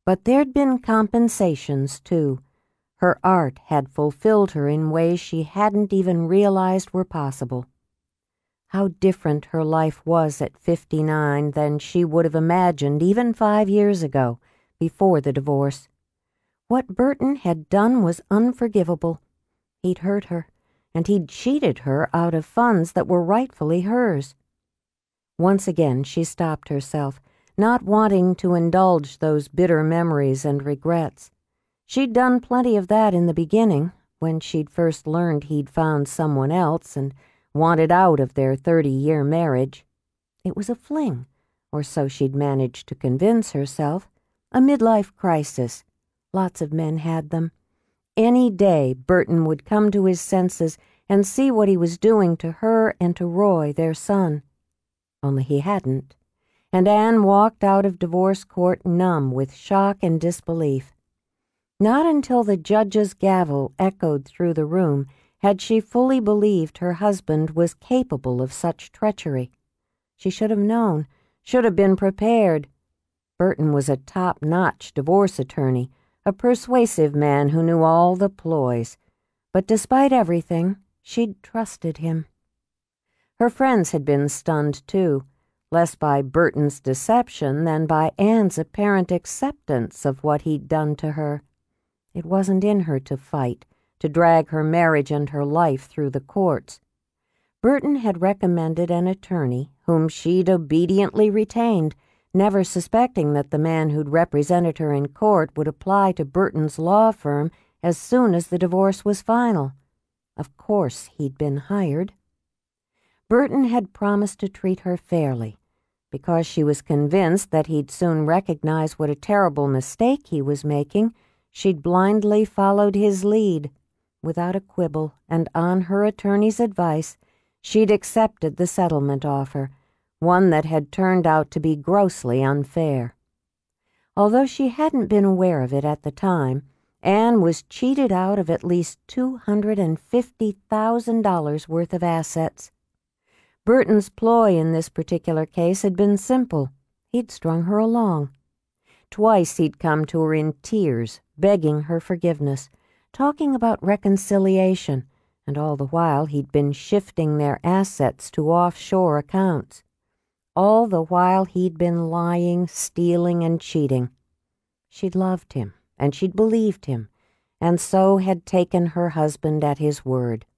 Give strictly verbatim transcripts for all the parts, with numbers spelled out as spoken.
But there'd been compensations, too. Her art had fulfilled her in ways she hadn't even realized were possible. How different her life was at fifty-nine than she would have imagined even five years ago, before the divorce. What Burton had done was unforgivable. He'd hurt her, and he'd cheated her out of funds that were rightfully hers. Once again she stopped herself, not wanting to indulge those bitter memories and regrets. She'd done plenty of that in the beginning, when she'd first learned he'd found someone else and wanted out of their thirty-year marriage. It was a fling, or so she'd managed to convince herself, a midlife crisis. Lots of men had them. Any day Burton would come to his senses and see what he was doing to her and to Roy, their son. Only he hadn't, and Anne walked out of divorce court numb with shock and disbelief. Not until the judge's gavel echoed through the room had she fully believed her husband was capable of such treachery. She should have known, should have been prepared. Burton was a top-notch divorce attorney, a persuasive man who knew all the ploys. But despite everything, she'd trusted him. Her friends had been stunned, too, less by Burton's deception than by Anne's apparent acceptance of what he'd done to her. It wasn't in her to fight, to drag her marriage and her life through the courts. Burton had recommended an attorney whom she'd obediently retained, never suspecting that the man who'd represented her in court would apply to Burton's law firm as soon as the divorce was final. Of course he'd been hired. Burton had promised to treat her fairly, because she was convinced that he'd soon recognize what a terrible mistake he was making. She'd blindly followed his lead. Without a quibble, and on her attorney's advice, she'd accepted the settlement offer, one that had turned out to be grossly unfair. Although she hadn't been aware of it at the time, Anne was cheated out of at least two hundred fifty thousand dollars worth of assets. Burton's ploy in this particular case had been simple. He'd strung her along. Twice he'd come to her in tears, begging her forgiveness, talking about reconciliation, and all the while he'd been shifting their assets to offshore accounts. All the while he'd been lying, stealing, and cheating. She'd loved him, and she'd believed him, and so had taken her husband at his word.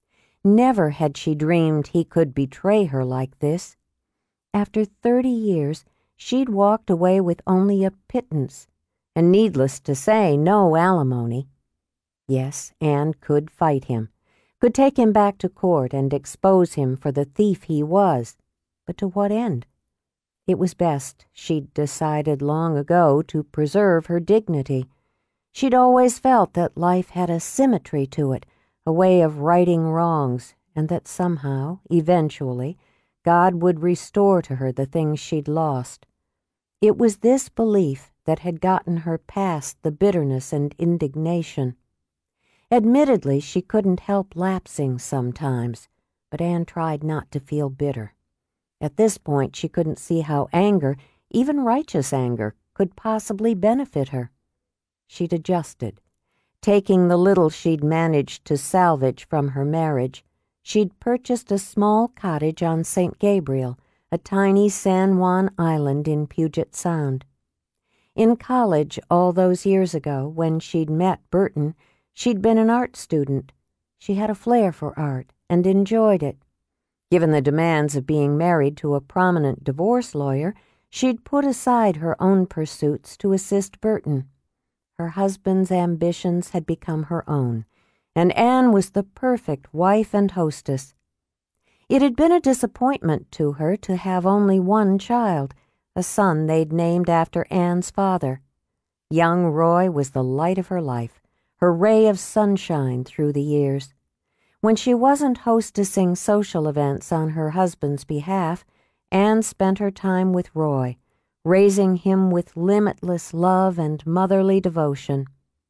Never had she dreamed he could betray her like this. After thirty years, she'd walked away with only a pittance, and needless to say, no alimony. Yes, Anne could fight him, could take him back to court and expose him for the thief he was. But to what end? It was best, she'd decided long ago, to preserve her dignity. She'd always felt that life had a symmetry to it, a way of righting wrongs, and that somehow, eventually, God would restore to her the things she'd lost. It was this belief that had gotten her past the bitterness and indignation. Admittedly, she couldn't help lapsing sometimes, but Anne tried not to feel bitter. At this point, she couldn't see how anger, even righteous anger, could possibly benefit her. She'd adjusted. Taking the little she'd managed to salvage from her marriage, she'd purchased a small cottage on Saint Gabriel, a tiny San Juan island in Puget Sound. In college all those years ago, when she'd met Burton, she'd been an art student. She had a flair for art and enjoyed it. Given the demands of being married to a prominent divorce lawyer, she'd put aside her own pursuits to assist Burton. Her husband's ambitions had become her own, and Anne was the perfect wife and hostess. It had been a disappointment to her to have only one child, a son they'd named after Anne's father. Young Roy was the light of her life, her ray of sunshine through the years. When she wasn't hostessing social events on her husband's behalf, Anne spent her time with Roy, raising him with limitless love and motherly devotion.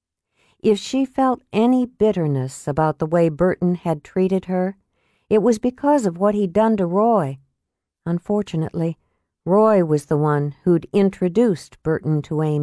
If she felt any bitterness about the way Burton had treated her, it was because of what he'd done to Roy. Unfortunately, Roy was the one who'd introduced Burton to Amy.